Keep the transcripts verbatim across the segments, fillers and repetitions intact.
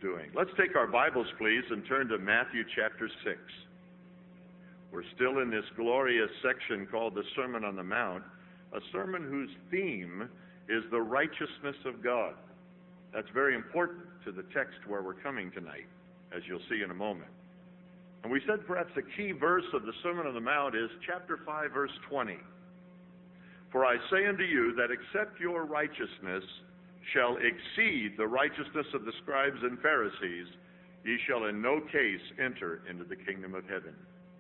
doing. Let's take our Bibles, please, and turn to Matthew chapter six. We're still in this glorious section called the Sermon on the Mount, a sermon whose theme is the righteousness of God. That's very important to the text where we're coming tonight, as you'll see in a moment. And we said perhaps a key verse of the Sermon on the Mount is chapter five, verse twenty. For I say unto you that except your righteousness shall exceed the righteousness of the scribes and Pharisees, ye shall in no case enter into the kingdom of heaven.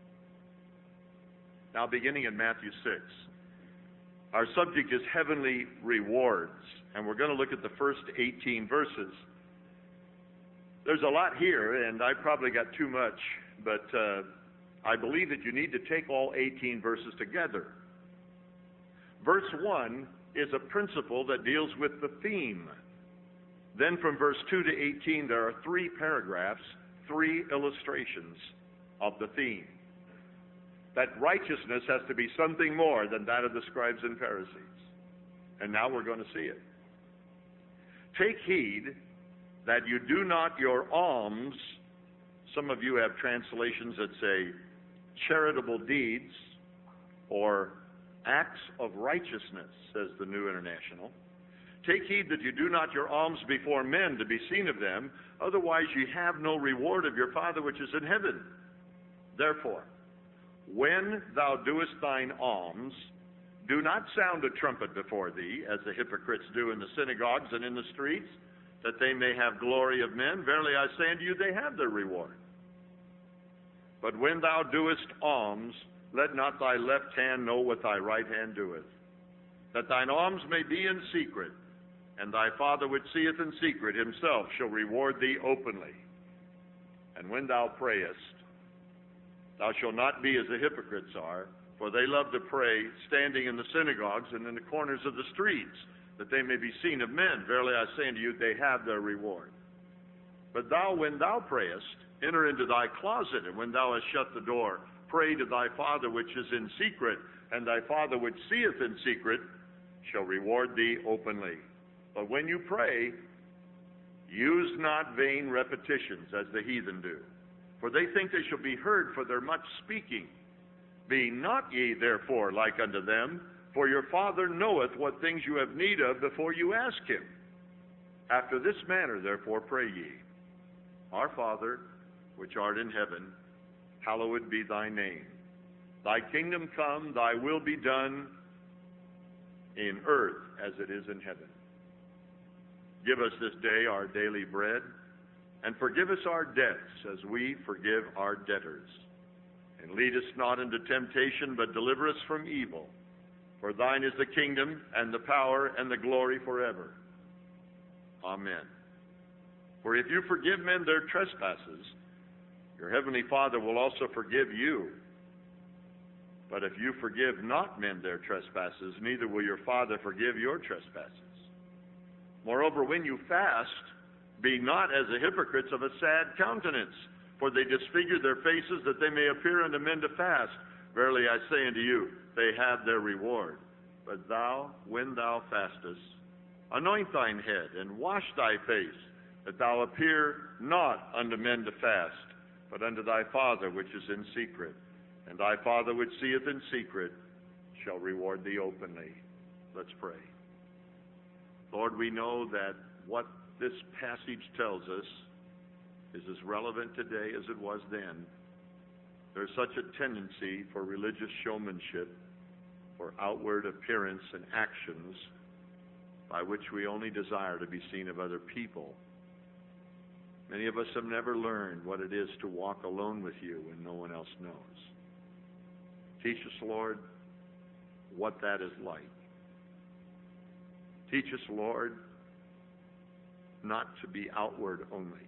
Now, beginning in Matthew six, our subject is heavenly rewards, and we're going to look at the first eighteen verses. There's a lot here, and I probably got too much, but uh, I believe that you need to take all eighteen verses together. Verse one is a principle that deals with the theme. Then from verse two to eighteen, there are three paragraphs, three illustrations of the theme. That righteousness has to be something more than that of the scribes and Pharisees. And now we're going to see it. Take heed that you do not your alms, some of you have translations that say charitable deeds or acts of righteousness, says the New International. Take heed that you do not your alms before men to be seen of them, otherwise ye have no reward of your Father which is in heaven. Therefore, when thou doest thine alms, do not sound a trumpet before thee, as the hypocrites do in the synagogues and in the streets, that they may have glory of men. Verily I say unto you, they have their reward. But when thou doest alms, let not thy left hand know what thy right hand doeth, that thine alms may be in secret, and thy Father which seeth in secret himself shall reward thee openly. And when thou prayest, thou shalt not be as the hypocrites are, for they love to pray standing in the synagogues and in the corners of the streets, that they may be seen of men. Verily I say unto you, they have their reward. But thou, when thou prayest, enter into thy closet, and when thou hast shut the door, pray to thy Father which is in secret, and thy Father which seeth in secret shall reward thee openly. But when you pray, use not vain repetitions, as the heathen do. For they think they shall be heard for their much speaking. Be not ye therefore like unto them, for your Father knoweth what things you have need of before you ask him. After this manner therefore pray ye, Our Father, which art in heaven, hallowed be thy name. Thy kingdom come, thy will be done in earth as it is in heaven. Give us this day our daily bread, and forgive us our debts as we forgive our debtors. And lead us not into temptation, but deliver us from evil. For thine is the kingdom, and the power, and the glory forever. Amen. For if you forgive men their trespasses, your heavenly Father will also forgive you. But if you forgive not men their trespasses, neither will your Father forgive your trespasses. Moreover, when you fast, be not as the hypocrites of a sad countenance, for they disfigure their faces that they may appear unto men to fast. Verily I say unto you, they have their reward. But thou, when thou fastest, anoint thine head, and wash thy face, that thou appear not unto men to fast, but unto thy Father which is in secret. And thy Father which seeth in secret shall reward thee openly. Let's pray. Lord, we know that what this passage tells us is as relevant today as it was then. There's such a tendency for religious showmanship, for outward appearance and actions by which we only desire to be seen of other people. Many of us have never learned what it is to walk alone with you when no one else knows. Teach us, Lord, what that is like. Teach us, Lord, not to be outward only.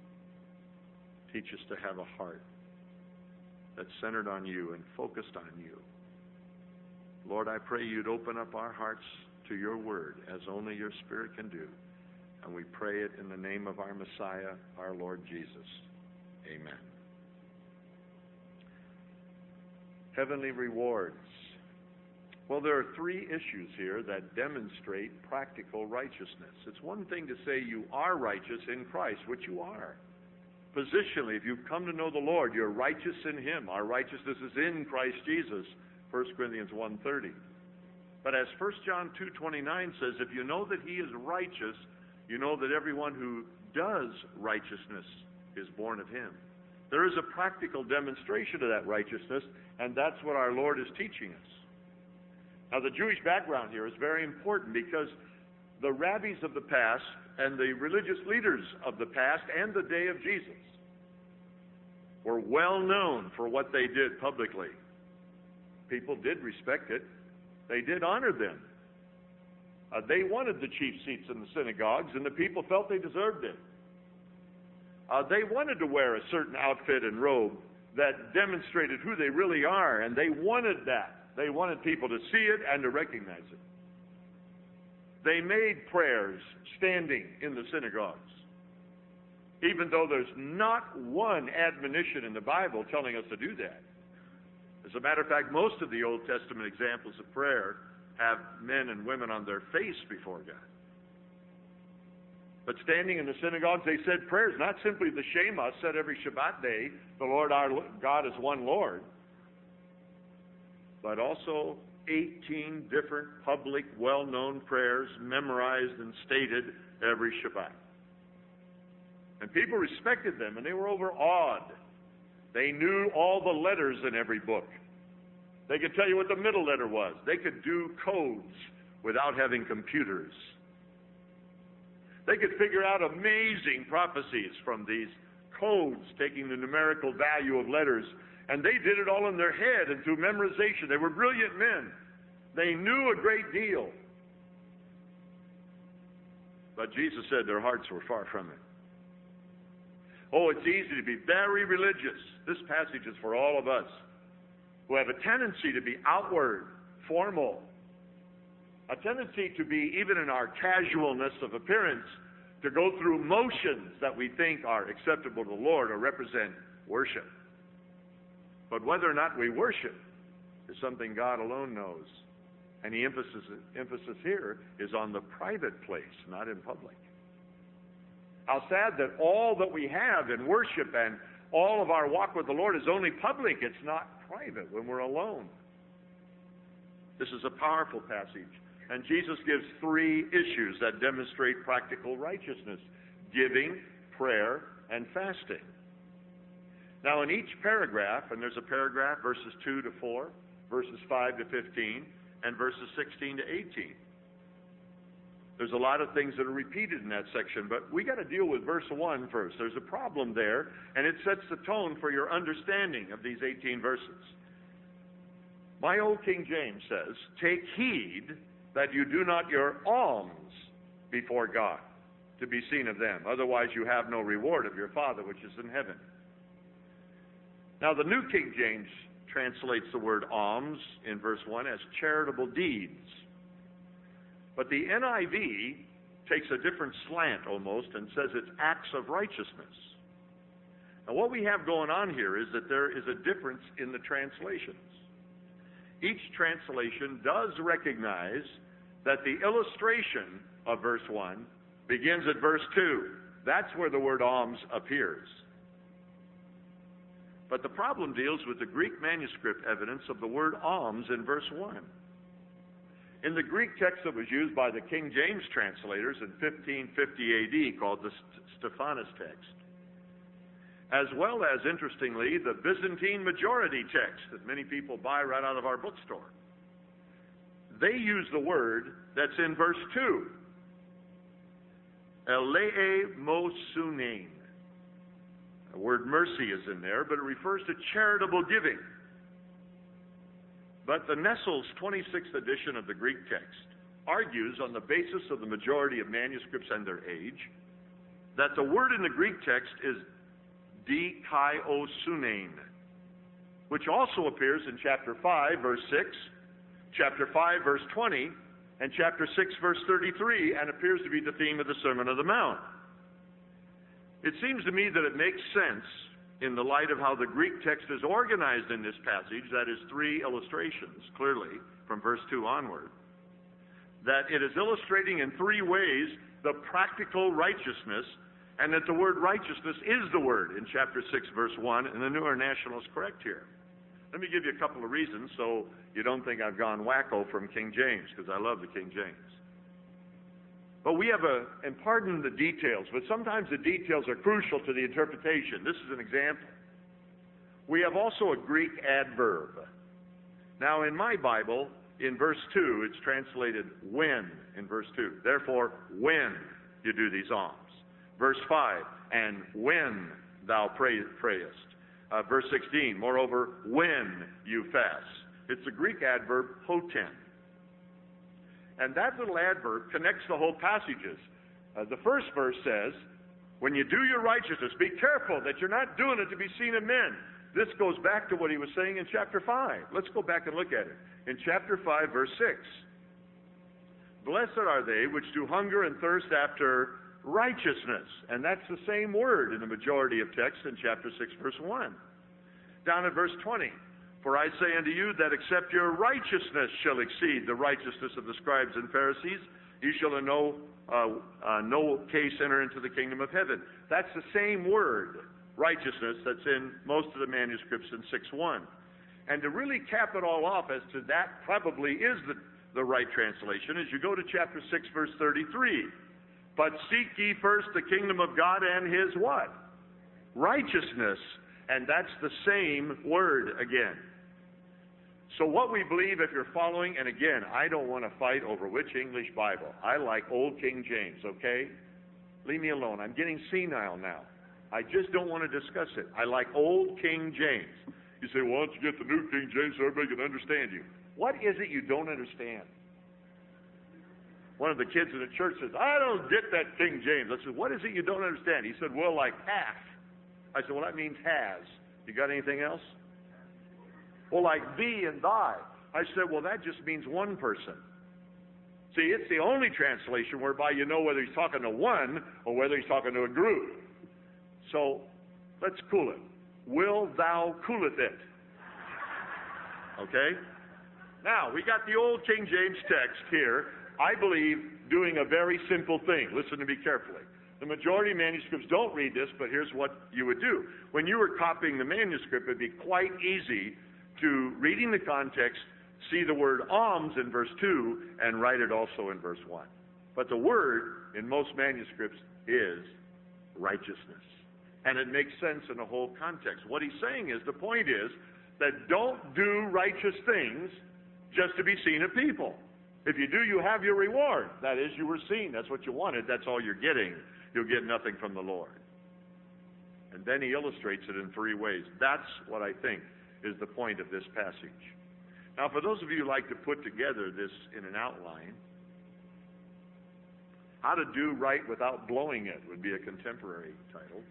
Teach us to have a heart that's centered on you and focused on you. Lord, I pray you'd open up our hearts to your word as only your Spirit can do. And we pray it in the name of our Messiah, our Lord Jesus. Amen. Heavenly rewards. Well, there are three issues here that demonstrate practical righteousness. It's one thing to say you are righteous in Christ, which you are. Positionally, if you've come to know the Lord, you're righteous in Him. Our righteousness is in Christ Jesus, First Corinthians one thirty. But as First John two twenty-nine says, if you know that He is righteous, you know that everyone who does righteousness is born of Him. There is a practical demonstration of that righteousness, and that's what our Lord is teaching us. Now, the Jewish background here is very important because the rabbis of the past and the religious leaders of the past and the day of Jesus were well known for what they did publicly. People did respect it. They did honor them. Uh, they wanted the chief seats in the synagogues, and the people felt they deserved it. Uh, they wanted to wear a certain outfit and robe that demonstrated who they really are, and they wanted that. They wanted people to see it and to recognize it. They made prayers standing in the synagogues, even though there's not one admonition in the Bible telling us to do that. As a matter of fact, most of the Old Testament examples of prayer have men and women on their face before God. But standing in the synagogues, they said prayers, not simply the Shema said every Shabbat day, the Lord our God is one Lord, but also eighteen different public, well-known prayers memorized and stated every Shabbat. And people respected them, and they were overawed. They knew all the letters in every book. They could tell you what the middle letter was. They could do codes without having computers. They could figure out amazing prophecies from these codes, taking the numerical value of letters. And they did it all in their head and through memorization. They were brilliant men. They knew a great deal. But Jesus said their hearts were far from it. Oh, it's easy to be very religious. This passage is for all of us who have a tendency to be outward, formal, a tendency to be, even in our casualness of appearance, to go through motions that we think are acceptable to the Lord or represent worship. But whether or not we worship is something God alone knows. And the emphasis, emphasis here is on the private place, not in public. How sad that all that we have in worship and all of our walk with the Lord is only public. It's not private when we're alone. This is a powerful passage. And Jesus gives three issues that demonstrate practical righteousness: giving, prayer, and fasting. Now, in each paragraph, and there's a paragraph, verses two to four, verses five to fifteen, and verses sixteen to eighteen. There's a lot of things that are repeated in that section, but we got to deal with verse one first. There's a problem there, and it sets the tone for your understanding of these eighteen verses. My old King James says, "Take heed that you do not your alms before God to be seen of them. Otherwise you have no reward of your Father which is in heaven." Now, the New King James translates the word alms in verse one as charitable deeds. But the N I V takes a different slant almost and says it's acts of righteousness. Now, what we have going on here is that there is a difference in the translations. Each translation does recognize that the illustration of verse one begins at verse two. That's where the word alms appears. But the problem deals with the Greek manuscript evidence of the word alms in verse one. In the Greek text that was used by the King James translators in fifteen fifty A D, called the Stephanus text, as well as, interestingly, the Byzantine majority text that many people buy right out of our bookstore, they use the word that's in verse two, eleemosunein. The word mercy is in there, but it refers to charitable giving. But the Nestle's twenty-sixth edition of the Greek text argues, on the basis of the majority of manuscripts and their age, that the word in the Greek text is dikaiosunein, which also appears in chapter five, verse six, chapter five, verse twenty, and chapter six, verse thirty-three, and appears to be the theme of the Sermon on the Mount. It seems to me that it makes sense in the light of how the Greek text is organized in this passage, that is three illustrations, clearly, from verse two onward, that it is illustrating in three ways the practical righteousness, and that the word righteousness is the word in chapter six, verse one, and the New International is correct here. Let me give you a couple of reasons so you don't think I've gone wacko from King James, because I love the King James. But we have a, and pardon the details, but sometimes the details are crucial to the interpretation. This is an example. We have also a Greek adverb. Now in my Bible, in verse two, it's translated when in verse two. Therefore, when you do these alms. Verse five, and when thou pray, prayest. Uh, verse sixteen, moreover, when you fast. It's the Greek adverb hoten. And that little adverb connects the whole passages. Uh, the first verse says, when you do your righteousness, be careful that you're not doing it to be seen of men. This goes back to what he was saying in chapter five. Let's go back and look at it. In chapter five, verse six. Blessed are they which do hunger and thirst after righteousness. And that's the same word in the majority of texts in chapter six, verse one. Down at verse twenty. For I say unto you that except your righteousness shall exceed the righteousness of the scribes and Pharisees, you shall in no, uh, uh, no case enter into the kingdom of heaven. That's the same word, righteousness, that's in most of the manuscripts in six one. And to really cap it all off as to that probably is the, the right translation, is you go to chapter six, verse thirty-three. But seek ye first the kingdom of God and his what? Righteousness. And that's the same word again. So what we believe, if you're following, and again, I don't want to fight over which English Bible. I like Old King James, okay? Leave me alone. I'm getting senile now. I just don't want to discuss it. I like Old King James. You say, well, why don't you get the New King James so everybody can understand you? What is it you don't understand? One of the kids in the church says, I don't get that King James. I said, what is it you don't understand? He said, well, like half. I said, well, that means has. You got anything else? Well, like thee and thy. I said, well, that just means one person. See, it's the only translation whereby you know whether he's talking to one or whether he's talking to a group. So, let's cool it. Will thou cooleth it? Okay? Now, we got the Old King James text here, I believe, doing a very simple thing. Listen to me carefully. The majority of manuscripts don't read this, but here's what you would do. When you were copying the manuscript, it'd be quite easy to, reading the context, see the word alms in verse two and write it also in verse one. But the word in most manuscripts is righteousness. And it makes sense in the whole context. What he's saying is, the point is that don't do righteous things just to be seen of people. If you do, you have your reward. That is, you were seen. That's what you wanted. That's all you're getting. You'll get nothing from the Lord. And then he illustrates it in three ways. That's what I think is the point of this passage. Now, for those of you who like to put together this in an outline, How to Do Right Without Blowing It would be a contemporary title.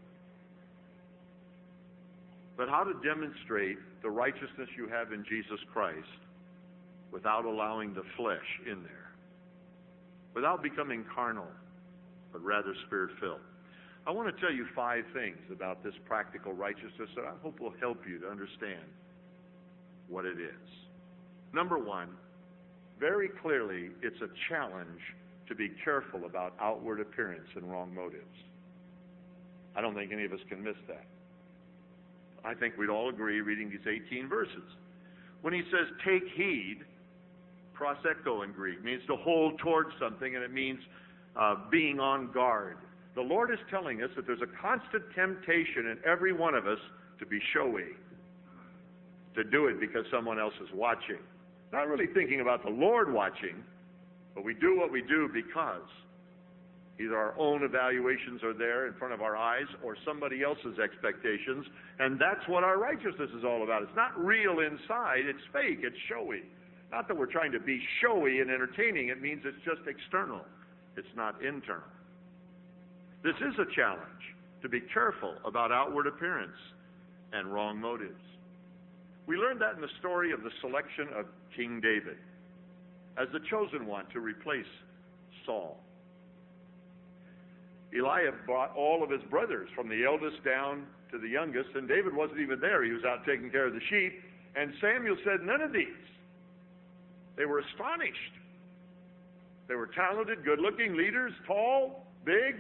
But how to demonstrate the righteousness you have in Jesus Christ without allowing the flesh in there, without becoming carnal, but rather spirit-filled. I want to tell you five things about this practical righteousness that I hope will help you to understand what it is. Number one, very clearly, it's a challenge to be careful about outward appearance and wrong motives. I don't think any of us can miss that. I think we'd all agree reading these eighteen verses. When he says, take heed, prosekto in Greek, means to hold towards something, and it means uh, being on guard. The Lord is telling us that there's a constant temptation in every one of us to be showy, to do it because someone else is watching. Not really thinking about the Lord watching, but we do what we do because either our own evaluations are there in front of our eyes or somebody else's expectations, and that's what our righteousness is all about. It's not real inside, it's fake, it's showy. Not that we're trying to be showy and entertaining, it means it's just external. It's not internal. This is a challenge, to be careful about outward appearance and wrong motives. We learned that in the story of the selection of King David as the chosen one to replace Saul. Eliab brought all of his brothers, from the eldest down to the youngest, and David wasn't even there. He was out taking care of the sheep. And Samuel said, none of these. They were astonished. They were talented, good-looking leaders, tall, big.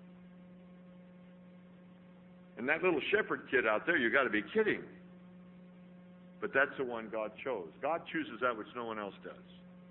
And that little shepherd kid out there, you got to be kidding. But that's the one God chose. God chooses that which no one else does.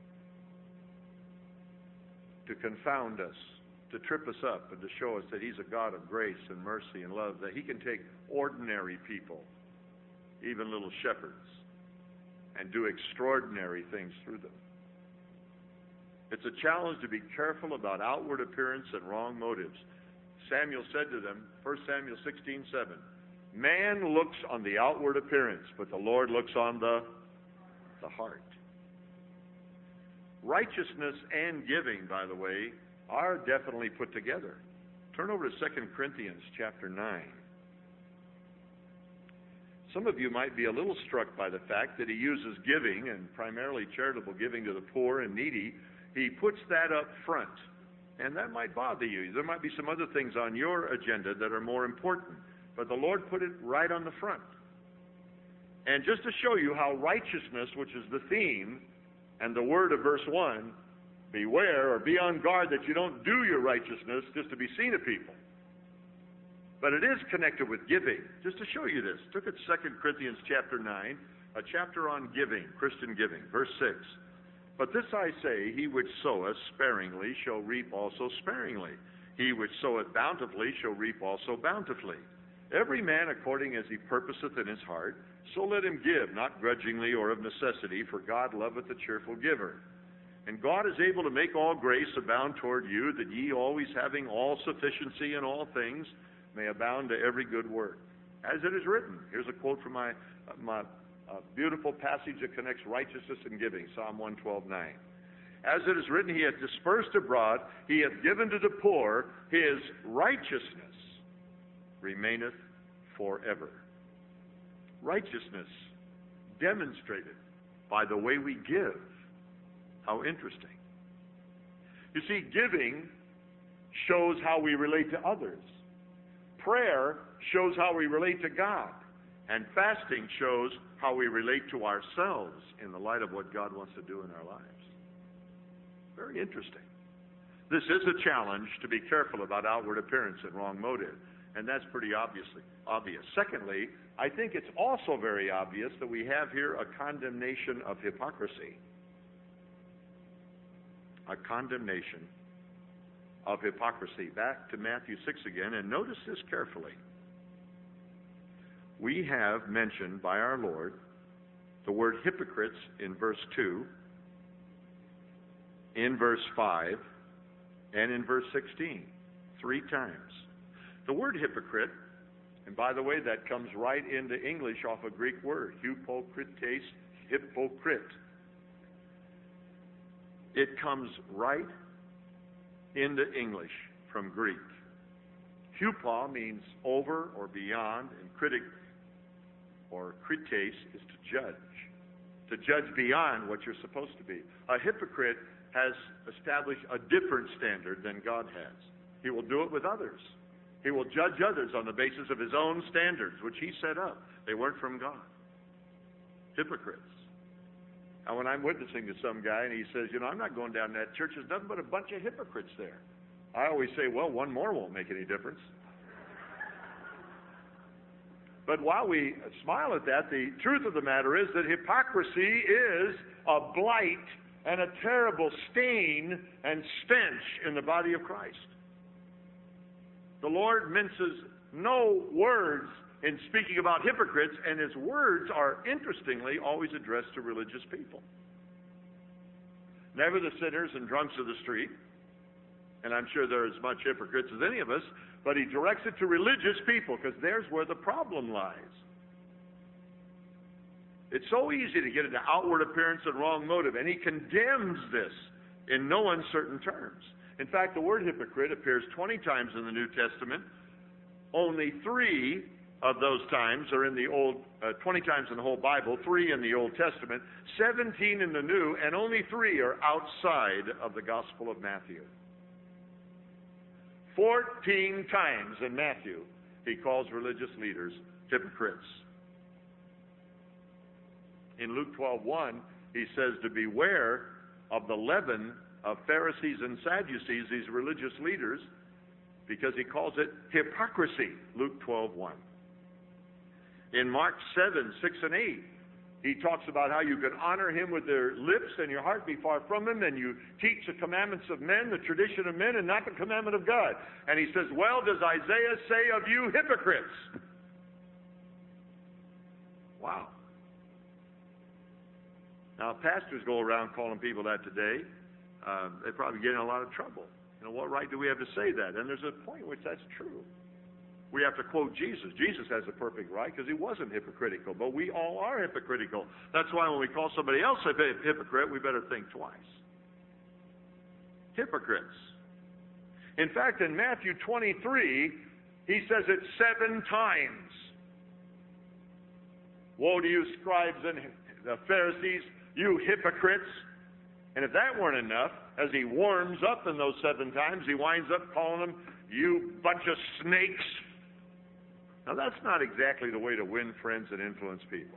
To confound us, to trip us up, and to show us that He's a God of grace and mercy and love, that He can take ordinary people, even little shepherds, and do extraordinary things through them. It's a challenge to be careful about outward appearance and wrong motives. Samuel said to them, First Samuel sixteen seven, man looks on the outward appearance, but the Lord looks on the, the heart. Righteousness and giving, by the way, are definitely put together. Turn over to Second Corinthians chapter nine. Some of you might be a little struck by the fact that he uses giving, and primarily charitable giving to the poor and needy. He puts that up front, and that might bother you. There might be some other things on your agenda that are more important, but the Lord put it right on the front. And just to show you how righteousness, which is the theme and the word of verse one, beware or be on guard that you don't do your righteousness just to be seen of people. But it is connected with giving. Just to show you this, look at Second Corinthians chapter nine, a chapter on giving, Christian giving, verse six. But this I say, he which soweth sparingly shall reap also sparingly. He which soweth bountifully shall reap also bountifully. Every man according as he purposeth in his heart, so let him give, not grudgingly or of necessity, for God loveth a cheerful giver. And God is able to make all grace abound toward you, that ye always having all sufficiency in all things may abound to every good work. As it is written, here's a quote from my, my uh, beautiful passage that connects righteousness and giving, Psalm one twelve nine. As it is written, he hath dispersed abroad, he hath given to the poor, his righteousness remaineth forever. Righteousness demonstrated by the way we give. How interesting. You see, giving shows how we relate to others. Prayer shows how we relate to God. And fasting shows how we relate to ourselves in the light of what God wants to do in our lives. Very interesting. This is a challenge to be careful about outward appearance and wrong motive. And that's pretty obviously obvious. Secondly, I think it's also very obvious that we have here a condemnation of hypocrisy. A condemnation of hypocrisy. Back to Matthew six again, and notice this carefully. We have mentioned by our Lord the word hypocrites in verse two, in verse five, and in verse sixteen, three times. The word hypocrite, and by the way, that comes right into English off a Greek word, hypokrites, hypocrite. It comes right into English from Greek. Hupo means over or beyond, and kritik or krites is to judge. To judge beyond what you're supposed to be. A hypocrite has established a different standard than God has. He will do it with others. He will judge others on the basis of his own standards, which he set up. They weren't from God. Hypocrites. Now, when I'm witnessing to some guy and he says, you know, I'm not going down to that church, there's nothing but a bunch of hypocrites there. I always say, well, one more won't make any difference. But while we smile at that, the truth of the matter is that hypocrisy is a blight and a terrible stain and stench in the body of Christ. The Lord minces no words in speaking about hypocrites, and his words are, interestingly, always addressed to religious people. Never the sinners and drunks of the street, and I'm sure there are as much hypocrites as any of us, but he directs it to religious people, because there's where the problem lies. It's so easy to get into outward appearance and wrong motive, and he condemns this in no uncertain terms. In fact, the word hypocrite appears twenty times in the New Testament. Only three of those times are in the Old, uh, twenty times in the whole Bible, three in the Old Testament, seventeen in the New, and only three are outside of the Gospel of Matthew. Fourteen times in Matthew, he calls religious leaders hypocrites. In Luke twelve one, he says to beware of the leaven of Pharisees and Sadducees, these religious leaders, because he calls it hypocrisy, Luke twelve one. In Mark seven, six and eight, he talks about how you can honor him with their lips and your heart be far from him, and you teach the commandments of men, the tradition of men, and not the commandment of God. And he says, well does Isaiah say of you hypocrites. Wow. Now, pastors go around calling people that today. Uh, they probably get in a lot of trouble. You know, what right do we have to say that? And there's a point in which that's true. We have to quote Jesus. Jesus has a perfect right because he wasn't hypocritical, but we all are hypocritical. That's why when we call somebody else a hypocrite, we better think twice. Hypocrites. In fact, in Matthew twenty-three, he says it seven times. Woe to you, scribes and the Pharisees, you hypocrites. And if that weren't enough, as he warms up in those seven times, he winds up calling them, you bunch of snakes. Now, that's not exactly the way to win friends and influence people.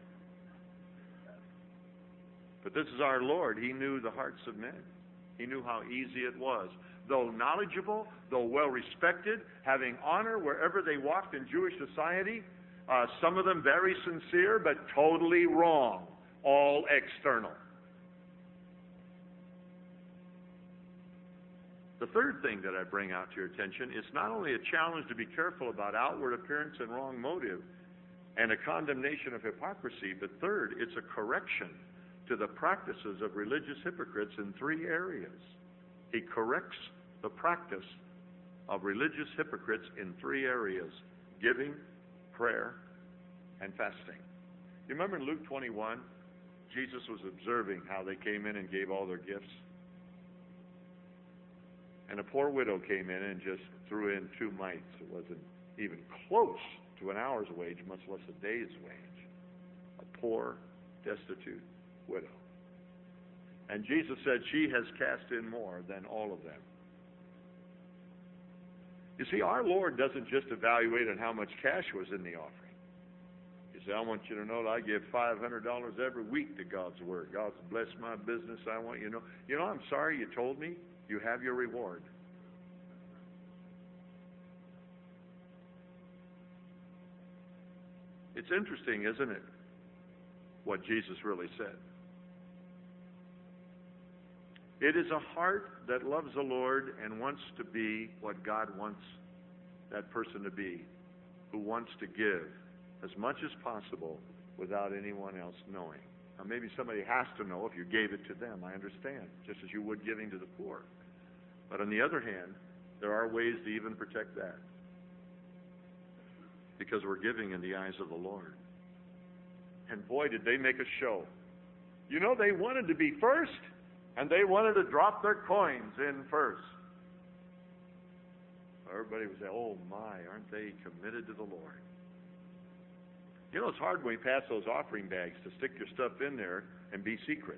But this is our Lord. He knew the hearts of men. He knew how easy it was. Though knowledgeable, though well-respected, having honor wherever they walked in Jewish society, uh, some of them very sincere, but totally wrong, all external. The third thing that I bring out to your attention is not only a challenge to be careful about outward appearance and wrong motive and a condemnation of hypocrisy, but third, it's a correction to the practices of religious hypocrites in three areas. He corrects the practice of religious hypocrites in three areas: giving, prayer, and fasting. You remember in Luke twenty-one, Jesus was observing how they came in and gave all their gifts? And a poor widow came in and just threw in two mites. It wasn't even close to an hour's wage, much less a day's wage. A poor, destitute widow. And Jesus said, she has cast in more than all of them. You see, our Lord doesn't just evaluate on how much cash was in the offering. He said, I want you to know that I give five hundred dollars every week to God's Word. God's blessed my business. I want you to know. You know, I'm sorry you told me. You have your reward. It's interesting, isn't it, what Jesus really said? It is a heart that loves the Lord and wants to be what God wants that person to be, who wants to give as much as possible without anyone else knowing. Now, maybe somebody has to know if you gave it to them. I understand, just as you would giving to the poor. But on the other hand, there are ways to even protect that, because we're giving in the eyes of the Lord. And boy, did they make a show. You know, they wanted to be first, and they wanted to drop their coins in first. Everybody would say, oh my, aren't they committed to the Lord? You know, it's hard when we pass those offering bags to stick your stuff in there and be secret.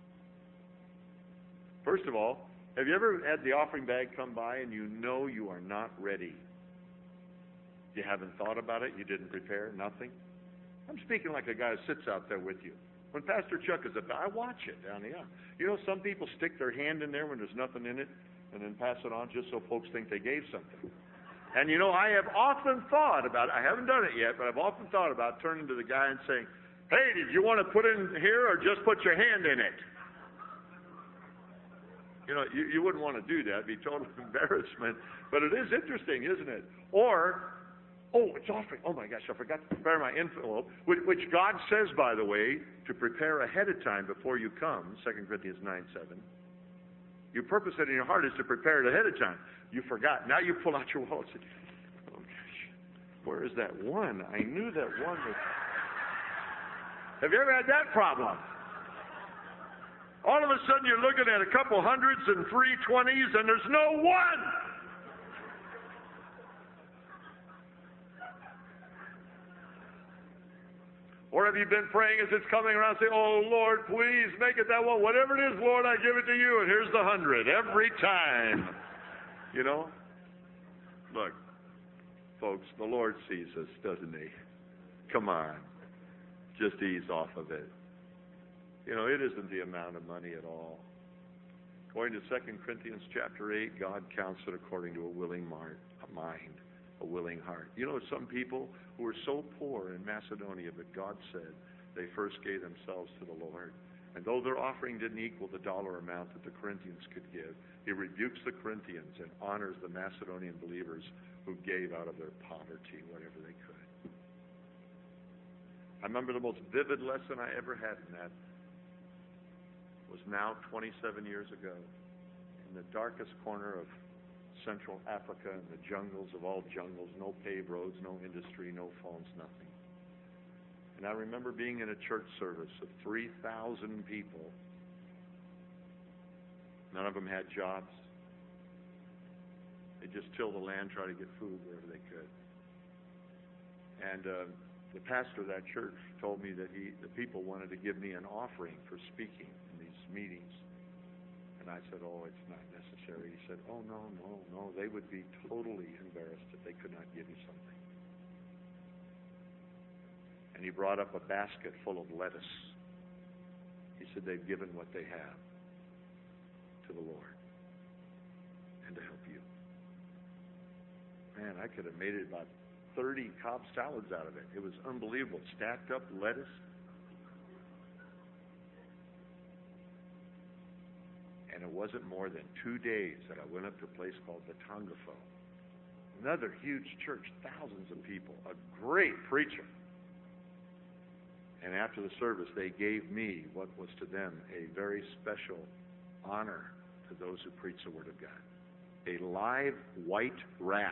First of all, have you ever had the offering bag come by and you know you are not ready? You haven't thought about it, you didn't prepare, nothing? I'm speaking like a guy who sits out there with you. When Pastor Chuck is up there, I watch it down the aisle. You know, some people stick their hand in there when there's nothing in it and then pass it on just so folks think they gave something. And you know, I have often thought about it. I haven't done it yet, but I've often thought about turning to the guy and saying, hey, did you want to put in here or just put your hand in it? You know, you, you wouldn't want to do that. It'd be total embarrassment. But it is interesting, isn't it? Or, oh, it's offering. Oh, my gosh, I forgot to prepare my envelope, which, which God says, by the way, to prepare ahead of time before you come, Second Corinthians nine seven. You purpose it in your heart is to prepare it ahead of time. You forgot. Now you pull out your wallet and say, oh, gosh, where is that one? I knew that one was... Have you ever had that problem? All of a sudden you're looking at a couple hundreds and three twenties and there's no one. Or have you been praying as it's coming around, say, oh, Lord, please make it that one. Whatever it is, Lord, I give it to you, and here's the hundred every time. You know? Look, folks, the Lord sees us, doesn't He? Come on. Just ease off of it. You know, it isn't the amount of money at all. According to Second Corinthians chapter eight, God counts it according to a willing mind, a willing heart. You know, some people who were so poor in Macedonia, but God said they first gave themselves to the Lord. And though their offering didn't equal the dollar amount that the Corinthians could give, He rebukes the Corinthians and honors the Macedonian believers who gave out of their poverty whatever they could. I remember the most vivid lesson I ever had in that was now twenty-seven years ago, in the darkest corner of Central Africa, in the jungles of all jungles, no paved roads, no industry, no phones, nothing. And I remember being in a church service of three thousand people. None of them had jobs. They just tilled the land, tried to get food wherever they could. And uh, the pastor of that church told me that he, the people wanted to give me an offering for speaking in these meetings. And I said, oh, it's not necessary. He said, oh, no, no, no. They would be totally embarrassed if they could not give you something. And he brought up a basket full of lettuce. He said they've given what they have to the Lord and to help you. Man, I could have made it about thirty Cobb salads out of it. It was unbelievable. Stacked up lettuce. And it wasn't more than two days that I went up to a place called the Tongafo. Another huge church, thousands of people, a great preacher. And after the service, they gave me what was to them a very special honor to those who preach the Word of God. A live white rat.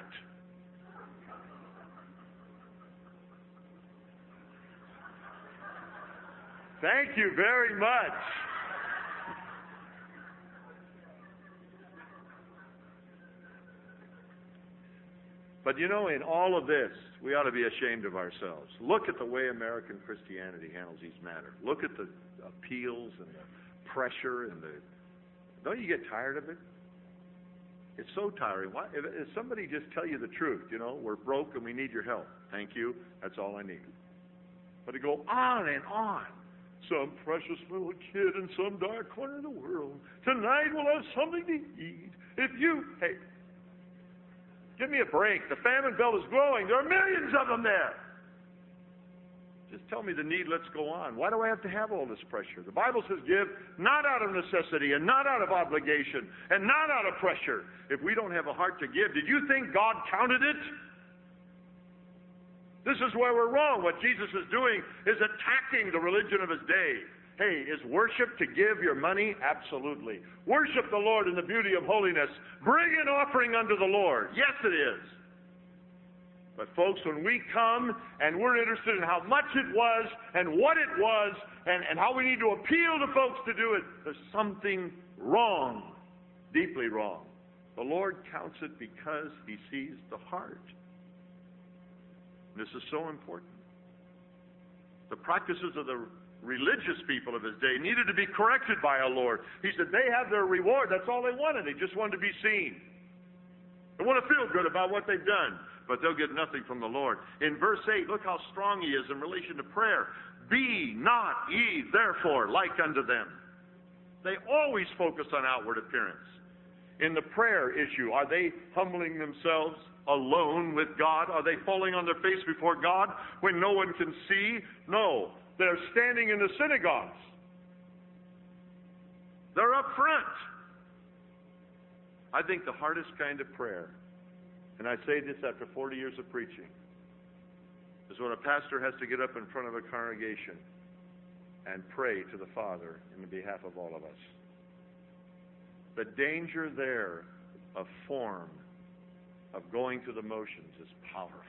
Thank you very much. But you know, in all of this, we ought to be ashamed of ourselves. Look at the way American Christianity handles these matters. Look at the appeals and the pressure and the... Don't you get tired of it? It's so tiring. Why, if, if somebody just tell you the truth, you know, we're broke and we need your help. Thank you. That's all I need. But to go on and on. Some precious little kid in some dark corner of the world. Tonight we'll have something to eat. If you... Hey, give me a break. The famine belt is growing. There are millions of them there. Just tell me the need. Let's go on. Why do I have to have all this pressure? The Bible says give not out of necessity and not out of obligation and not out of pressure. If we don't have a heart to give, did you think God counted it? This is where we're wrong. What Jesus is doing is attacking the religion of His day. Hey, is worship to give your money? Absolutely. Worship the Lord in the beauty of holiness. Bring an offering unto the Lord. Yes, it is. But folks, when we come and we're interested in how much it was and what it was and, and how we need to appeal to folks to do it, there's something wrong, deeply wrong. The Lord counts it because He sees the heart. This is so important. The practices of the religious people of His day needed to be corrected by our Lord. He said they have their reward. That's all they wanted. They just wanted to be seen. They want to feel good about what they've done, but they'll get nothing from the Lord. In verse eight, look how strong He is in relation to prayer. Be not ye therefore like unto them. They always focus on outward appearance. In the prayer issue, are they humbling themselves alone with God? Are they falling on their face before God when no one can see? No. They're standing in the synagogues. They're up front. I think the hardest kind of prayer, and I say this after forty years of preaching, is when a pastor has to get up in front of a congregation and pray to the Father in the behalf of all of us. The danger there of form, of going through the motions, is powerful.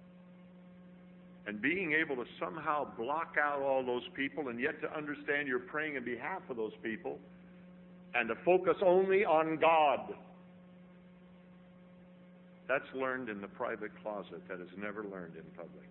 And being able to somehow block out all those people and yet to understand you're praying in behalf of those people and to focus only on God. That's learned in the private closet. That is never learned in public.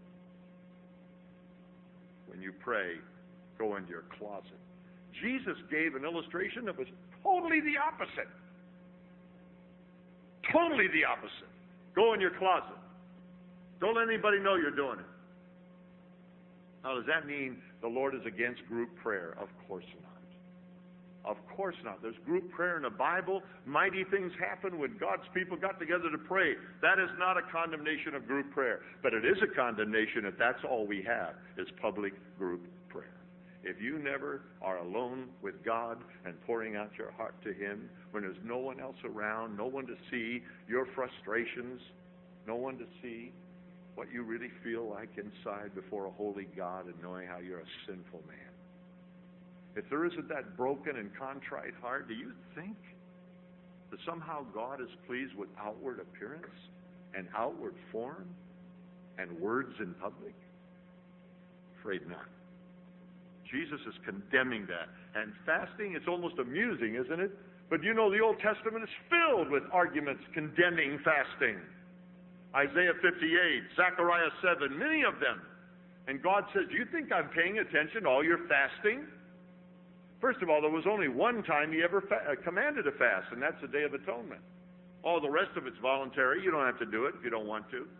When you pray, go into your closet. Jesus gave an illustration that was totally the opposite. Totally the opposite. Go in your closet. Don't let anybody know you're doing it. Now, does that mean the Lord is against group prayer? Of course not. Of course not. There's group prayer in the Bible. Mighty things happen when God's people got together to pray. That is not a condemnation of group prayer. But it is a condemnation if that's all we have, is public group prayer. If you never are alone with God and pouring out your heart to Him, when there's no one else around, no one to see your frustrations, no one to see what you really feel like inside before a holy God and knowing how you're a sinful man. If there isn't that broken and contrite heart, do you think that somehow God is pleased with outward appearance and outward form and words in public? Afraid not. Jesus is condemning that. And fasting, it's almost amusing, isn't it? But you know, the Old Testament is filled with arguments condemning fasting. Isaiah fifty-eight, Zechariah seven, many of them. And God says, do you think I'm paying attention to all your fasting? First of all, there was only one time He ever fa- uh, commanded a fast, and that's the Day of Atonement. All the rest of it's voluntary. You don't have to do it if you don't want to.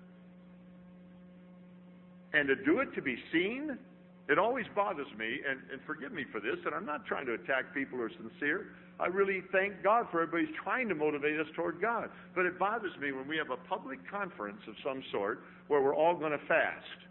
And to do it to be seen, it always bothers me, and, and forgive me for this, and I'm not trying to attack people who are sincere. I really thank God for everybody's trying to motivate us toward God. But it bothers me when we have a public conference of some sort where we're all going to fast.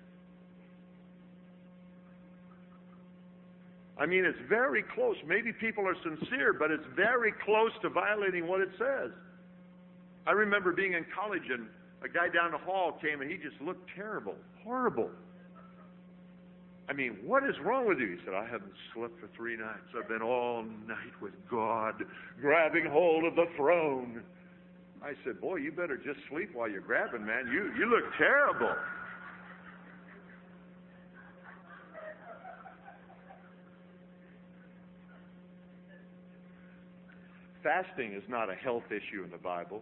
I mean, it's very close. Maybe people are sincere, but it's very close to violating what it says. I remember being in college, and a guy down the hall came, and he just looked terrible, horrible. I mean, what is wrong with you? He said, I haven't slept for three nights. I've been all night with God, grabbing hold of the throne. I said, boy, you better just sleep while you're grabbing, man. You, you look terrible. Fasting is not a health issue in the Bible.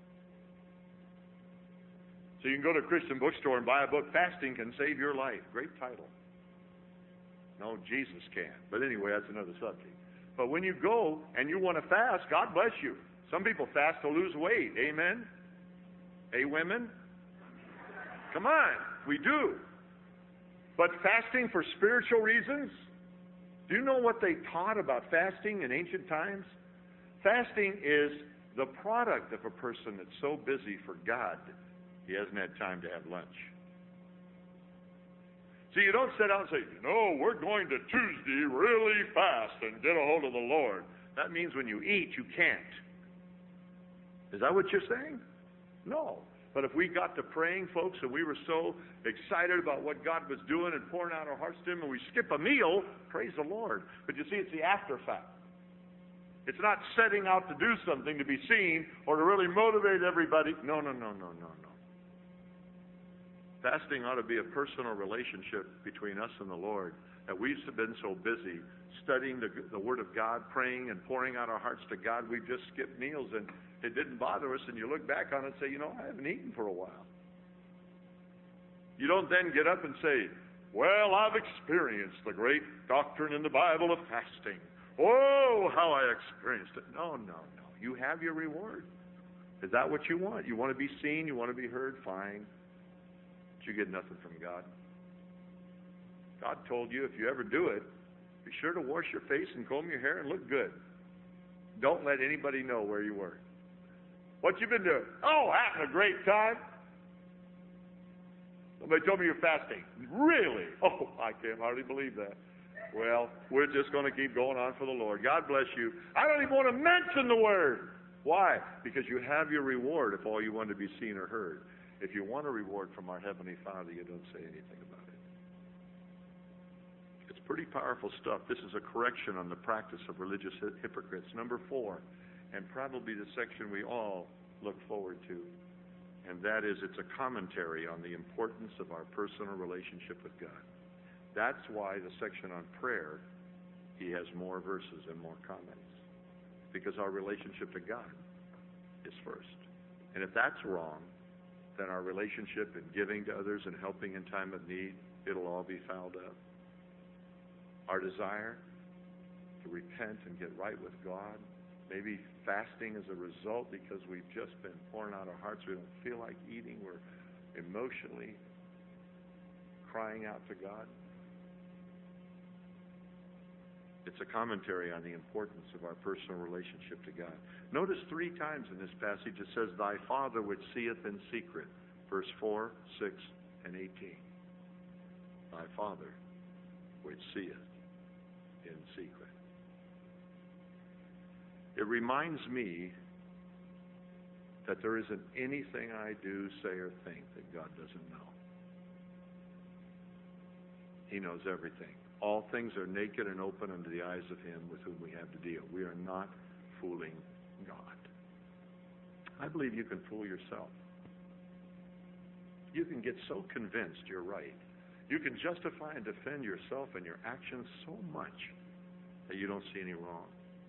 So you can go to a Christian bookstore and buy a book, Fasting Can Save Your Life. Great title. No, Jesus can. But anyway, that's another subject. But when you go and you want to fast, God bless you. Some people fast to lose weight. Amen? Hey, women? Come on. We do. But fasting for spiritual reasons? Do you know what they taught about fasting in ancient times? Fasting is the product of a person that's so busy for God, he hasn't had time to have lunch. See, you don't sit out and say, you know, we're going to Tuesday really fast and get a hold of the Lord. That means when you eat, you can't. Is that what you're saying? No. But if we got to praying, folks, and we were so excited about what God was doing and pouring out our hearts to Him, and we skip a meal, praise the Lord. But you see, it's the after fact. It's not setting out to do something to be seen or to really motivate everybody. No, no, no, no, no, no. Fasting ought to be a personal relationship between us and the Lord, that we've been so busy studying the, the Word of God, praying and pouring out our hearts to God, we've just skipped meals, and it didn't bother us, and you look back on it and say, you know, I haven't eaten for a while. You don't then get up and say, well, I've experienced the great doctrine in the Bible of fasting. Oh, how I experienced it. No, no, no. You have your reward. Is that what you want? You want to be seen? You want to be heard? Fine. But you get nothing from God. God told you if you ever do it, be sure to wash your face and comb your hair and look good. Don't let anybody know where you were. What you been doing? Oh, having a great time. Somebody told me you're fasting. Really? Oh, I can't hardly believe that. Well, we're just going to keep going on for the Lord. God bless you. I don't even want to mention the word. Why? Because you have your reward if all you want to be seen or heard. If you want a reward from our Heavenly Father, you don't say anything about it. It's pretty powerful stuff. This is a correction on the practice of religious hypocrites. Number four, and probably the section we all look forward to, and that is it's a commentary on the importance of our personal relationship with God. That's why the section on prayer, he has more verses and more comments. Because our relationship to God is first. And if that's wrong, then our relationship in giving to others and helping in time of need, it'll all be fouled up. Our desire to repent and get right with God, maybe fasting as a result because we've just been pouring out our hearts. We don't feel like eating. We're emotionally crying out to God. It's a commentary on the importance of our personal relationship to God. Notice three times in this passage it says, Thy Father which seeth in secret. Verse four, six, and eighteen. Thy Father which seeth in secret. It reminds me that there isn't anything I do, say, or think that God doesn't know. He knows everything. All things are naked and open unto the eyes of Him with whom we have to deal. We are not fooling God. I believe you can fool yourself. You can get so convinced you're right. You can justify and defend yourself and your actions so much that you don't see any wrong.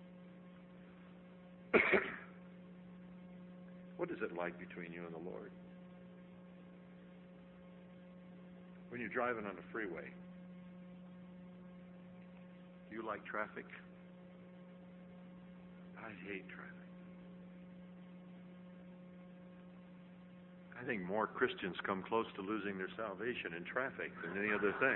What is it like between you and the Lord? When you're driving on the freeway, do you like traffic? I hate traffic. I think more Christians come close to losing their salvation in traffic than any other thing.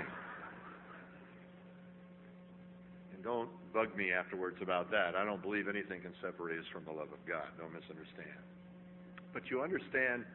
And don't bug me afterwards about that. I don't believe anything can separate us from the love of God. Don't misunderstand. But you understand,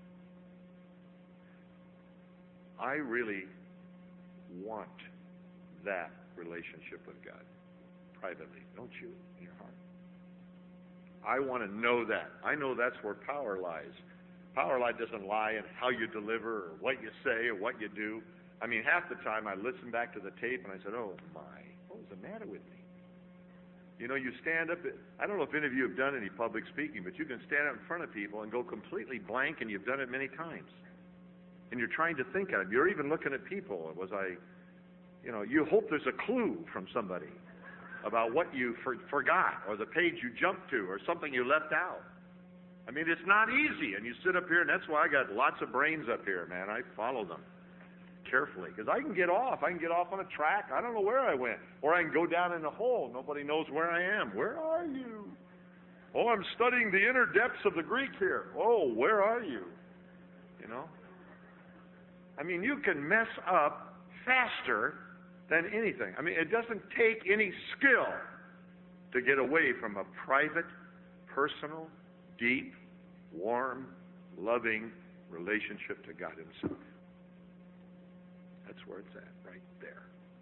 I really want that relationship with God privately, don't you, in your heart? I want to know that. I know that's where power lies. Power lie doesn't lie in how you deliver or what you say or what you do. I mean, half the time I listen back to the tape and I said, oh my, what was the matter with me? You know, you stand up, I don't know if any of you have done any public speaking, but you can stand up in front of people and go completely blank, and you've done it many times. And you're trying to think of it. You're even looking at people. Was I, you know, you hope there's a clue from somebody about what you for, forgot, or the page you jumped to, or something you left out. I mean, it's not easy, and you sit up here, and that's why I got lots of brains up here, man. I follow them carefully, because I can get off. I can get off on a track. I don't know where I went. Or I can go down in a hole. Nobody knows where I am. Where are you? Oh, I'm studying the inner depths of the Greek here. Oh, where are you? You know? I mean, you can mess up faster than anything. I mean, it doesn't take any skill to get away from a private, personal, deep, warm, loving relationship to God Himself. That's where it's at, right there.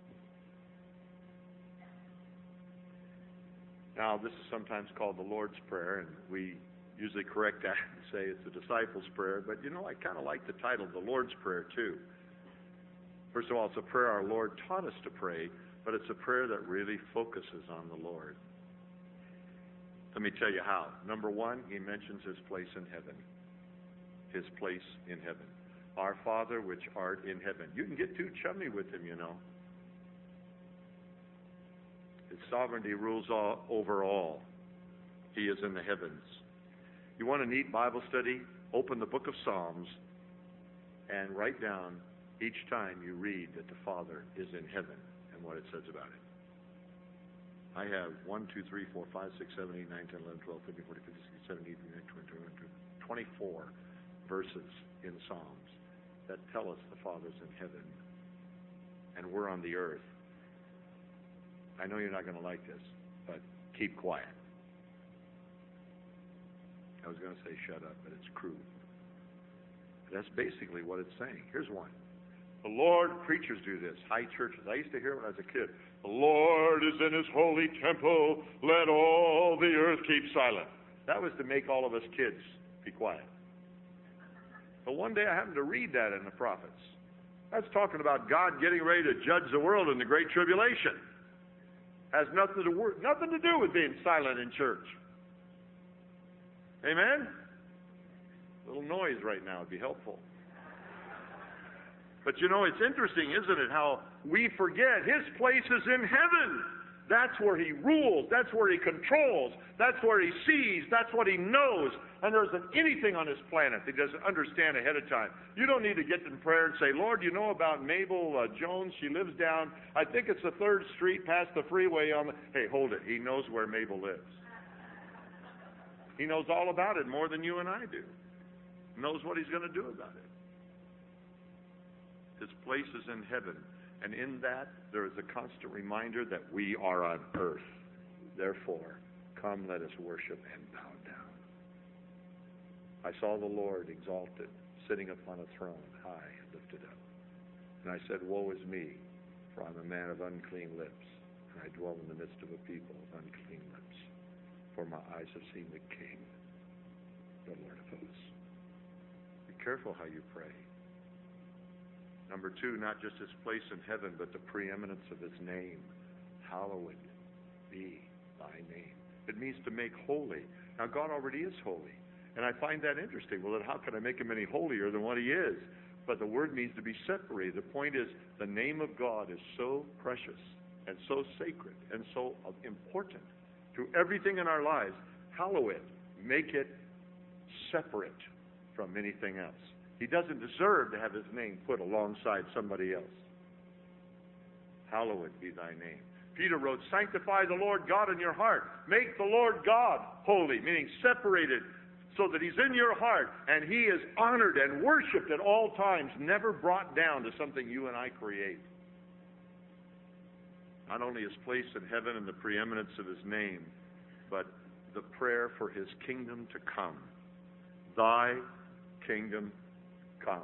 Now, this is sometimes called the Lord's Prayer, and we usually correct that and say it's the disciples' prayer, but you know, I kind of like the title, the Lord's Prayer, too. First of all, it's a prayer our Lord taught us to pray, but it's a prayer that really focuses on the Lord. Let me tell you how. Number one, He mentions His place in heaven. His place in heaven. Our Father which art in heaven. You can get too chummy with Him, you know. His sovereignty rules all, over all. He is in the heavens. You want a neat Bible study? Open the book of Psalms and write down each time you read that the Father is in heaven and what it says about it. I have one, two, three, four, five, six, seven, eight, nine, ten, eleven, twelve, thirteen, fourteen, fifteen, sixteen, seventeen, eighteen, nineteen, twenty, twenty-one, twenty-four verses in Psalms that tell us the Father's in heaven and we're on the earth. I know you're not going to like this, but keep quiet. I was going to say shut up, but it's crude. That's basically what it's saying. Here's one. The Lord, preachers do this, high churches. I used to hear it when I was a kid. The Lord is in His holy temple. Let all the earth keep silent. That was to make all of us kids be quiet. But one day I happened to read that in the prophets. That's talking about God getting ready to judge the world in the Great Tribulation. Has nothing to, wor- nothing to do with being silent in church. Amen? A little noise right now would be helpful. But you know, it's interesting, isn't it, how we forget His place is in heaven. That's where He rules. That's where He controls. That's where He sees. That's what He knows. And there isn't anything on this planet that He doesn't understand ahead of time. You don't need to get in prayer and say, Lord, you know about Mabel uh, Jones? She lives down, I think it's the third street past the freeway on the... Hey, hold it. He knows where Mabel lives. He knows all about it more than you and I do. He knows what he's going to do about it. His place is in heaven, and in that there is a constant reminder that we are on earth. Therefore, come, let us worship and bow down. I saw the Lord exalted, sitting upon a throne, high and lifted up. And I said, woe is me, for I'm a man of unclean lips, and I dwell in the midst of a people of unclean lips. For my eyes have seen the King, the Lord of hosts. Be careful how you pray. Number two, not just his place in heaven, but the preeminence of his name. Hallowed be thy name. It means to make holy. Now, God already is holy. And I find that interesting. Well, then how can I make him any holier than what he is? But the word means to be separated. The point is, the name of God is so precious and so sacred and so important to everything in our lives. Hallow it. Make it separate from anything else. He doesn't deserve to have his name put alongside somebody else. Hallowed be thy name. Peter wrote, sanctify the Lord God in your heart. Make the Lord God holy, meaning separated so that he's in your heart and he is honored and worshiped at all times, never brought down to something you and I create. Not only his place in heaven and the preeminence of his name, but the prayer for his kingdom to come. Thy kingdom come.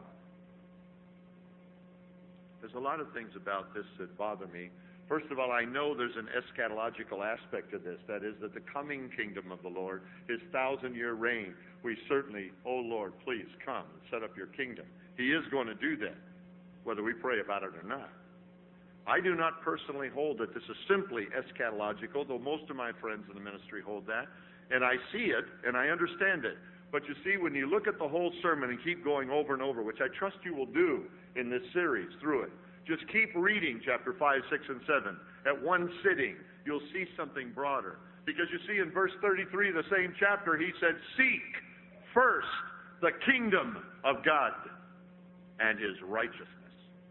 There's a lot of things about this that bother me. First of all, I know there's an eschatological aspect to this. That is that the coming kingdom of the Lord, his thousand-year reign, we certainly, oh Lord, please come and set up your kingdom. He is going to do that, whether we pray about it or not. I do not personally hold that this is simply eschatological, though most of my friends in the ministry hold that. And I see it, and I understand it. But you see, when you look at the whole sermon and keep going over and over, which I trust you will do in this series through it, just keep reading chapter five, six, and seven. At one sitting, you'll see something broader. Because you see in verse thirty-three of the same chapter, he said, seek first the kingdom of God and his righteousness.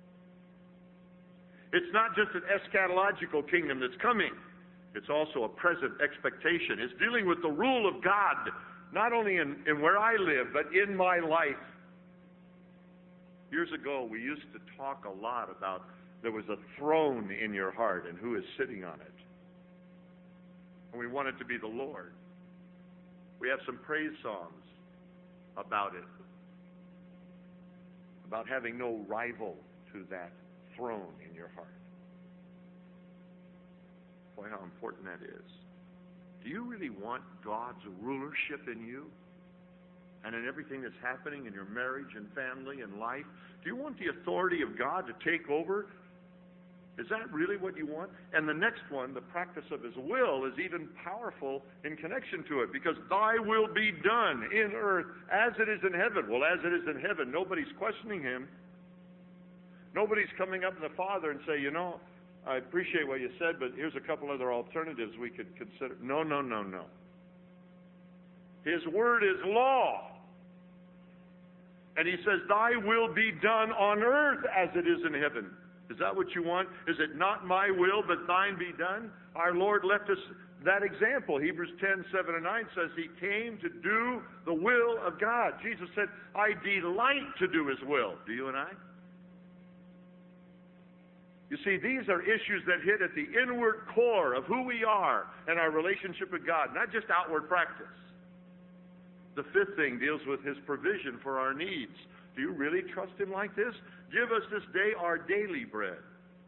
It's not just an eschatological kingdom that's coming. It's also a present expectation. It's dealing with the rule of God, not only in, in where I live, but in my life. Years ago, we used to talk a lot about there was a throne in your heart and who is sitting on it. And we want it to be the Lord. We have some praise songs about it, about having no rival to that throne in your heart. Boy, how important that is. Do you really want God's rulership in you? And in everything that's happening in your marriage and family and life? Do you want the authority of God to take over? Is that really what you want? And the next one, the practice of his will, is even powerful in connection to it, because thy will be done in earth as it is in heaven. Well, as it is in heaven, nobody's questioning him. Nobody's coming up to the Father and say, you know, I appreciate what you said, but here's a couple other alternatives we could consider. No, no, no, no. His word is law. And he says, thy will be done on earth as it is in heaven. Is that what you want? Is it not my will, but thine be done? Our Lord left us that example. Hebrews ten, seven, and nine says he came to do the will of God. Jesus said, I delight to do his will. Do you and I? You see, these are issues that hit at the inward core of who we are and our relationship with God, not just outward practice. The fifth thing deals with his provision for our needs. Do you really trust him like this? Give us this day our daily bread.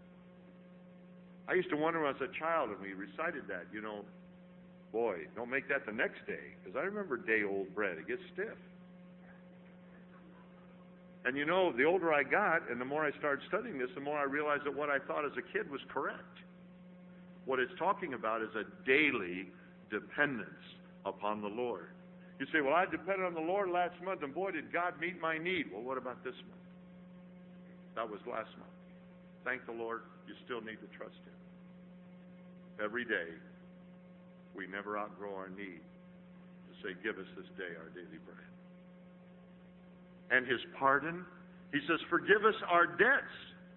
I used to wonder when I was a child and we recited that, you know, boy, don't make that the next day, because I remember day-old bread. It gets stiff. And you know, the older I got and the more I started studying this, the more I realized that what I thought as a kid was correct. What it's talking about is a daily dependence upon the Lord. You say, well, I depended on the Lord last month, and boy, did God meet my need. Well, what about this month? That was last month. Thank the Lord, you still need to trust him. Every day, we never outgrow our need to say, give us this day our daily bread. And his pardon, he says, forgive us our debts.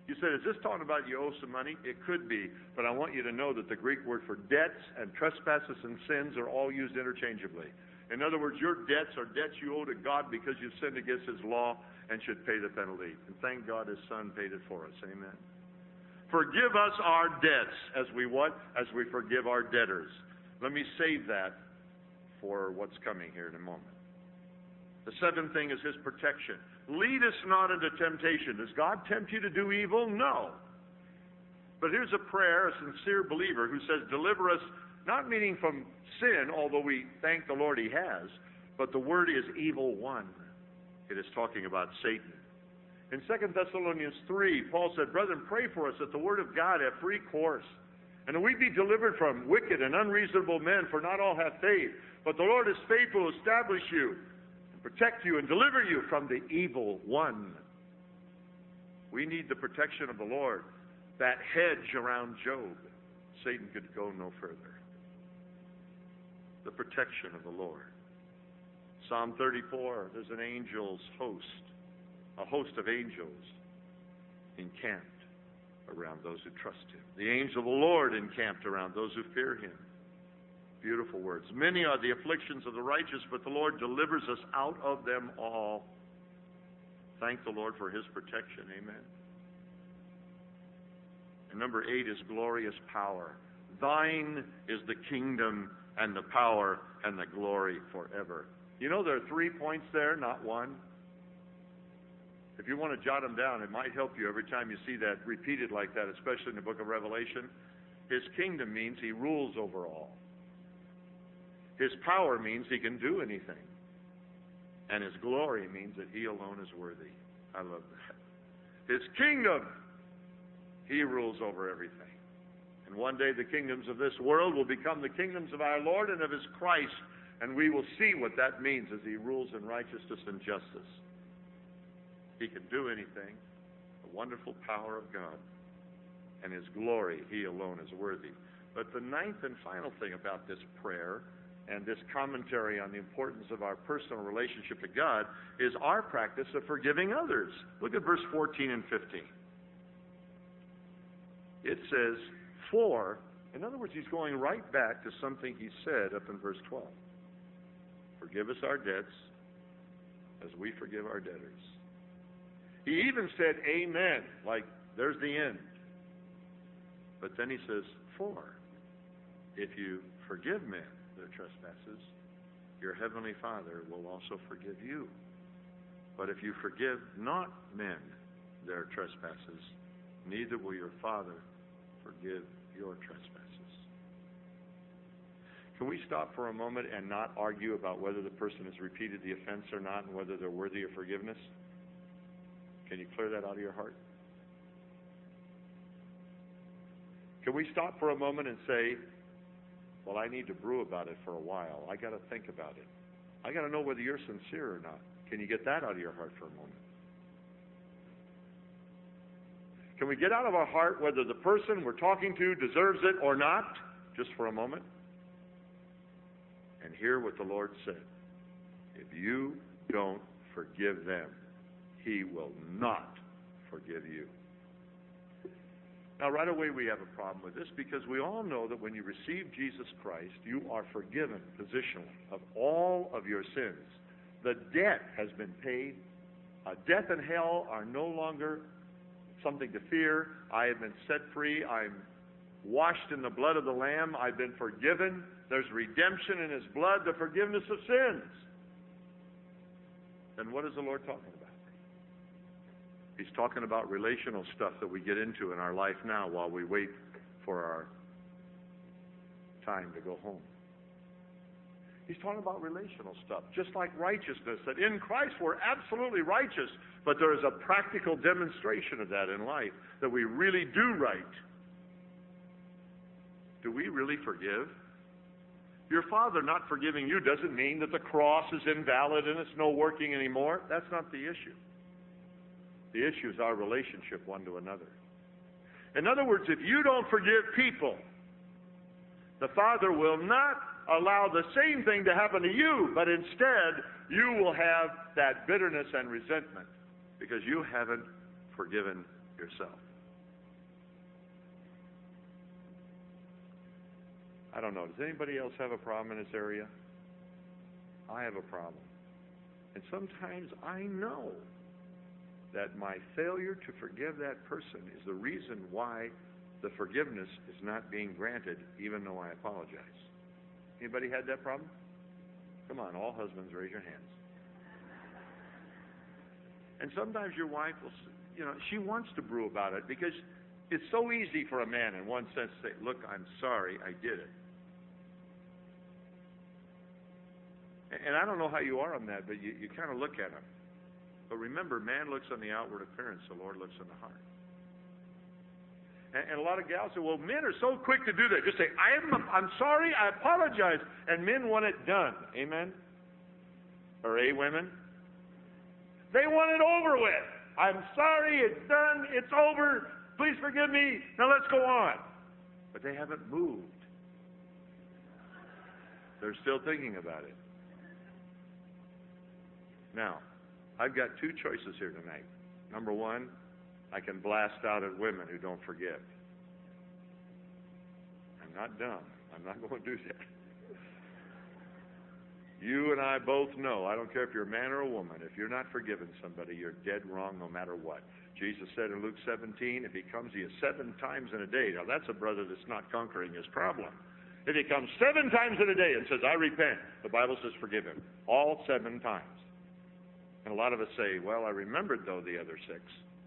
You said, is this talking about you owe some money? It could be, but I want you to know that the Greek word for debts and trespasses and sins are all used interchangeably. In other words, your debts are debts you owe to God because you've sinned against His law and should pay the penalty. And thank God His Son paid it for us. Amen. Forgive us our debts as we what? As we forgive our debtors. Let me save that for what's coming here in a moment. The seventh thing is His protection. Lead us not into temptation. Does God tempt you to do evil? No. But here's a prayer, a sincere believer who says, deliver us, not meaning from sin, although we thank the Lord He has, but the word is evil one. It is talking about Satan. In Second Thessalonians three, Paul said, brethren, pray for us that the word of God have free course, and that we be delivered from wicked and unreasonable men, for not all have faith. But the Lord is faithful to establish you, protect you, and deliver you from the evil one. We need the protection of the Lord. That hedge around Job, Satan could go no further. The protection of the Lord. Psalm thirty-four, there's an angel's host, a host of angels encamped around those who trust Him. The angel of the Lord encamped around those who fear Him. Beautiful words. Many are the afflictions of the righteous, but the Lord delivers us out of them all. Thank the Lord for His protection. Amen. And number eight is glorious power. Thine is the kingdom and the power and the glory forever. You know there are three points there, not one. If you want to jot them down, it might help you every time you see that repeated like that, especially in the book of Revelation. His kingdom means He rules over all. His power means He can do anything. And His glory means that He alone is worthy. I love that. His kingdom, He rules over everything. And one day the kingdoms of this world will become the kingdoms of our Lord and of His Christ. And we will see what that means as He rules in righteousness and justice. He can do anything. The wonderful power of God. And His glory, He alone is worthy. But the ninth and final thing about this prayer and this commentary on the importance of our personal relationship to God is our practice of forgiving others. Look at verse fourteen and fifteen. It says, for, in other words, he's going right back to something he said up in verse twelve. Forgive us our debts as we forgive our debtors. He even said amen, like there's the end. But then he says, for, if you forgive men their trespasses, your heavenly Father will also forgive you. But if you forgive not men their trespasses, neither will your Father forgive your trespasses. Can we stop for a moment and not argue about whether the person has repeated the offense or not and whether they're worthy of forgiveness? Can you clear that out of your heart? Can we stop for a moment and say, well, I need to brew about it for a while. I got to think about it. I got to know whether you're sincere or not. Can you get that out of your heart for a moment? Can we get out of our heart whether the person we're talking to deserves it or not, just for a moment? And hear what the Lord said. If you don't forgive them, He will not forgive you. Now, right away we have a problem with this because we all know that when you receive Jesus Christ, you are forgiven positionally of all of your sins. The debt has been paid. Uh, death and hell are no longer something to fear. I have been set free. I'm washed in the blood of the Lamb. I've been forgiven. There's redemption in His blood, the forgiveness of sins. Then what is the Lord talking about? He's talking about relational stuff that we get into in our life now while we wait for our time to go home. He's talking about relational stuff, just like righteousness, that in Christ we're absolutely righteous, but there is a practical demonstration of that in life, that we really do right. Do we really forgive? Your Father not forgiving you doesn't mean that the cross is invalid and it's no working anymore. That's not the issue. The issue is our relationship one to another. In other words, if you don't forgive people, the Father will not allow the same thing to happen to you, but instead you will have that bitterness and resentment because you haven't forgiven yourself. I don't know. Does anybody else have a problem in this area? I have a problem. And sometimes I know that my failure to forgive that person is the reason why the forgiveness is not being granted, even though I apologize. Anybody had that problem? Come on, all husbands, raise your hands. And sometimes your wife will, you know, she wants to brew about it because it's so easy for a man in one sense to say, look, I'm sorry, I did it. And I don't know how you are on that, but you, you kind of look at him. But remember, man looks on the outward appearance, the Lord looks on the heart. And, and a lot of gals say, well, men are so quick to do that. Just say, I'm, I'm sorry, I apologize. And men want it done. Amen? Or a women? They want it over with. I'm sorry, it's done, it's over. Please forgive me. Now let's go on. But they haven't moved. They're still thinking about it. Now, I've got two choices here tonight. Number one, I can blast out at women who don't forgive. I'm not dumb. I'm not going to do that. You and I both know, I don't care if you're a man or a woman, if you're not forgiving somebody, you're dead wrong no matter what. Jesus said in Luke seventeen, if he comes to you seven times in a day, now that's a brother that's not conquering his problem. If he comes seven times in a day and says, I repent, the Bible says forgive him. All seven times. And a lot of us say, well, I remembered, though, the other six.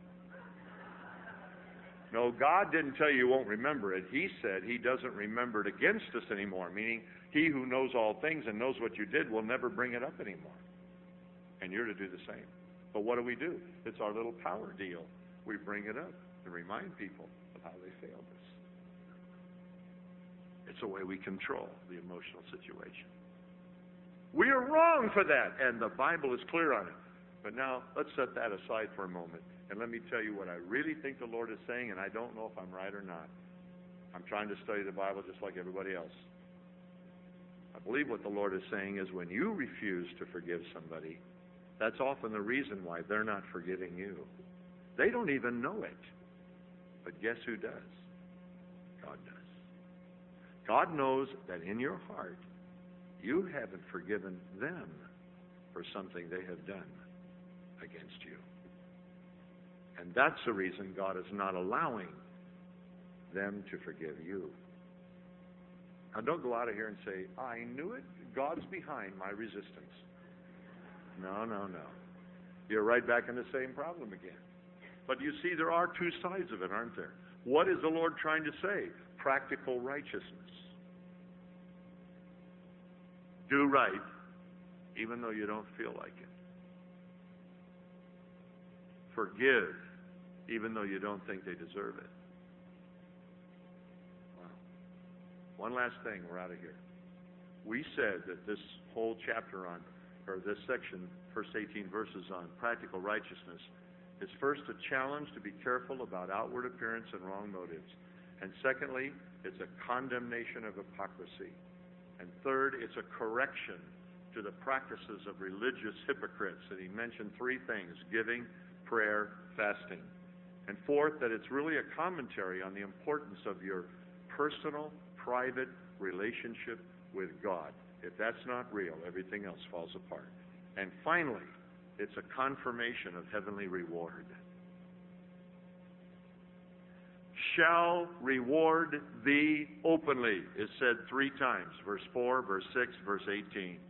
No, God didn't tell you you won't remember it. He said he doesn't remember it against us anymore, meaning he who knows all things and knows what you did will never bring it up anymore. And you're to do the same. But what do we do? It's our little power deal. We bring it up to remind people of how they failed us. It's a way we control the emotional situation. We are wrong for that, and the Bible is clear on it. But now, let's set that aside for a moment, and let me tell you what I really think the Lord is saying, and I don't know if I'm right or not. I'm trying to study the Bible just like everybody else. I believe what the Lord is saying is when you refuse to forgive somebody, that's often the reason why they're not forgiving you. They don't even know it. But guess who does? God does. God knows that in your heart, you haven't forgiven them for something they have done against you. And that's the reason God is not allowing them to forgive you. Now, don't go out of here and say, I knew it. God's behind my resistance. No, no, no. You're right back in the same problem again. But you see, there are two sides of it, aren't there? What is the Lord trying to say? Practical righteousness. Do right, even though you don't feel like it. Forgive, even though you don't think they deserve it. Wow. One last thing, we're out of here. We said that this whole chapter on, or this section, first eighteen verses on practical righteousness, is first a challenge to be careful about outward appearance and wrong motives. And secondly, it's a condemnation of hypocrisy. And third, it's a correction to the practices of religious hypocrites. And he mentioned three things: giving, prayer, fasting. And fourth, that it's really a commentary on the importance of your personal, private relationship with God. If that's not real, everything else falls apart. And finally, it's a confirmation of heavenly reward. Shall reward thee openly is said three times. Verse four, verse six, verse eighteen.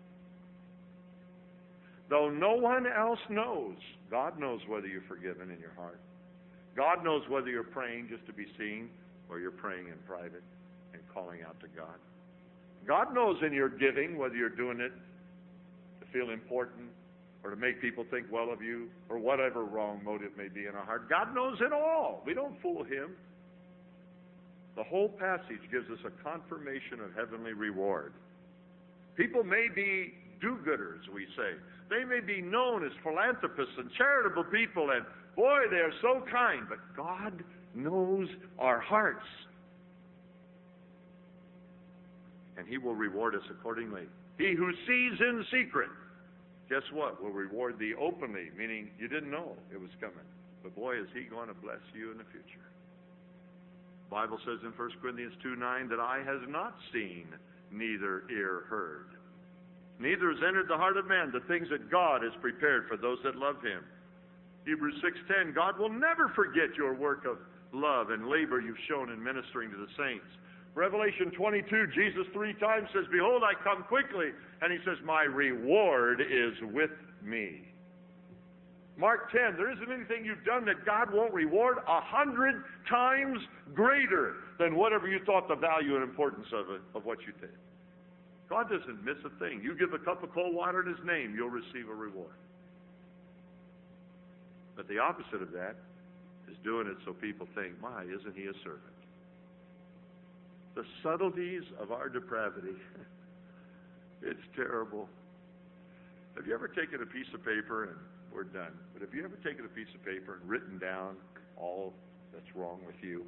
Though no one else knows, God knows whether you're forgiven in your heart. God knows whether you're praying just to be seen or you're praying in private and calling out to God. God knows in your giving whether you're doing it to feel important or to make people think well of you, or whatever wrong motive may be in our heart. God knows it all. We don't fool him. The whole passage gives us a confirmation of heavenly reward. People may be do-gooders, we say. They may be known as philanthropists and charitable people, and boy, they are so kind, but God knows our hearts. And he will reward us accordingly. He who sees in secret, guess what? Will reward thee openly, meaning you didn't know it was coming. But boy, is he going to bless you in the future. The Bible says in First Corinthians two nine that eye has not seen, neither ear heard. Neither has entered the heart of man the things that God has prepared for those that love him. Hebrews six ten, God will never forget your work of love and labor you've shown in ministering to the saints. Revelation twenty-two, Jesus three times says, behold, I come quickly. And he says, my reward is with me. Mark ten, there isn't anything you've done that God won't reward a hundred times greater than whatever you thought the value and importance of it, of what you did. God doesn't miss a thing. You give a cup of cold water in his name, you'll receive a reward. But the opposite of that is doing it so people think, my, isn't he a servant? The subtleties of our depravity, it's terrible. Have you ever taken a piece of paper, and we're done, but have you ever taken a piece of paper and written down all that's wrong with you?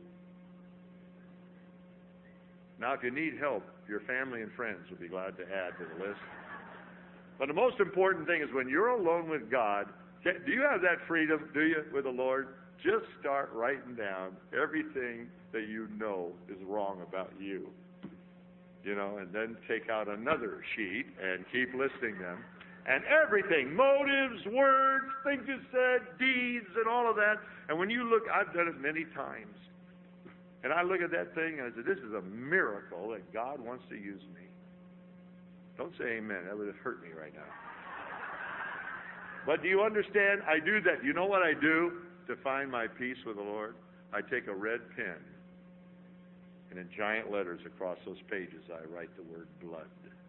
Now, if you need help, your family and friends will be glad to add to the list. But the most important thing is when you're alone with God, do you have that freedom, do you, with the Lord? Just start writing down everything that you know is wrong about you. You know, and then take out another sheet and keep listing them. And everything, motives, words, things you said, deeds, and all of that. And when you look, I've done it many times. And I look at that thing and I say, this is a miracle that God wants to use me. Don't say amen. That would have hurt me right now. But do you understand? I do that. You know what I do to find my peace with the Lord? I take a red pen, and in giant letters across those pages, I write the word blood.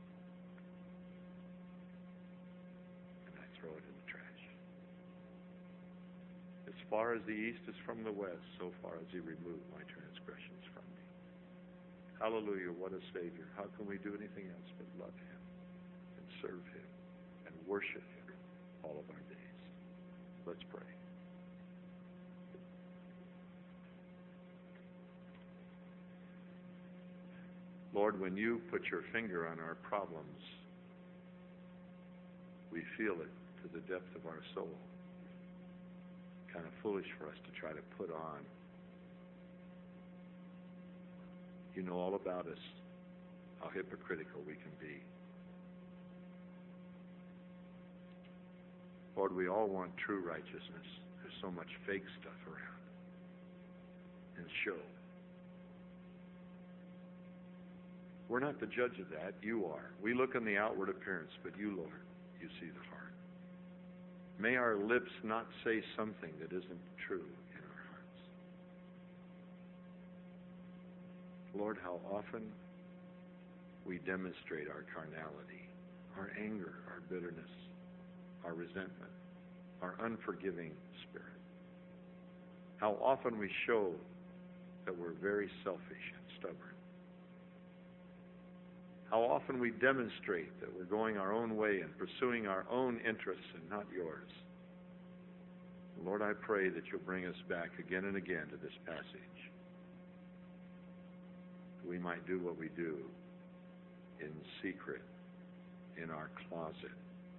And I throw it in the trash. As far as the east is from the west, so far as he removed my transgressions from me. Hallelujah, what a Savior. How can we do anything else but love him and serve him and worship him all of our days? Let's pray. Lord, when you put your finger on our problems, we feel it to the depth of our soul. Kind of foolish for us to try to put on. You know all about us, how hypocritical we can be. Lord, we all want true righteousness. There's so much fake stuff around and show. We're not the judge of that. You are. We look on the outward appearance, but you, Lord, you see the heart. May our lips not say something that isn't true in our hearts. Lord, how often we demonstrate our carnality, our anger, our bitterness, our resentment, our unforgiving spirit. How often we show that we're very selfish and stubborn. How often we demonstrate that we're going our own way and pursuing our own interests and not yours. Lord, I pray that you'll bring us back again and again to this passage. We might do what we do in secret, in our closet,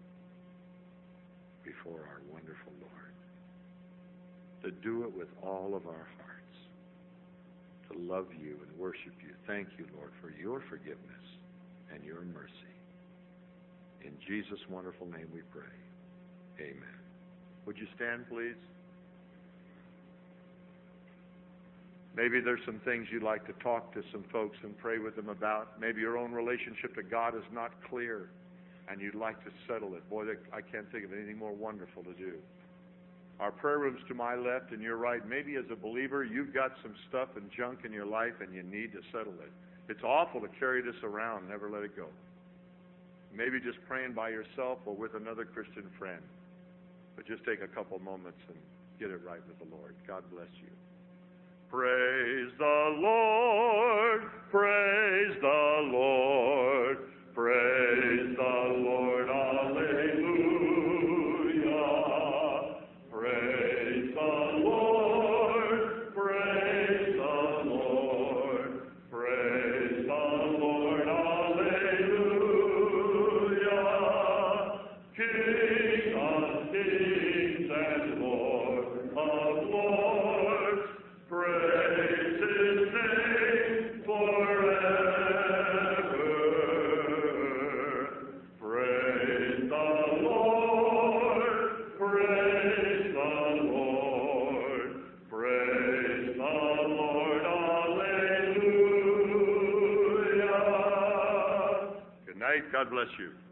before our wonderful Lord. To do it with all of our hearts. To love you and worship you. Thank you, Lord, for your forgiveness and your mercy. In Jesus' wonderful name we pray. Amen. Would you stand, please? Maybe there's some things you'd like to talk to some folks and pray with them about. Maybe your own relationship to God is not clear and you'd like to settle it. Boy, I can't think of anything more wonderful to do. Our prayer room's to my left and your right. Maybe as a believer, you've got some stuff and junk in your life and you need to settle it. It's awful to carry this around and never let it go. Maybe just praying by yourself or with another Christian friend. But just take a couple moments and get it right with the Lord. God bless you. Praise the Lord, praise the Lord, praise the Lord, alleluia. Praise the Lord, praise the Lord, praise the Lord, alleluia. King of kings and Lord of lords, praise his name. God bless you.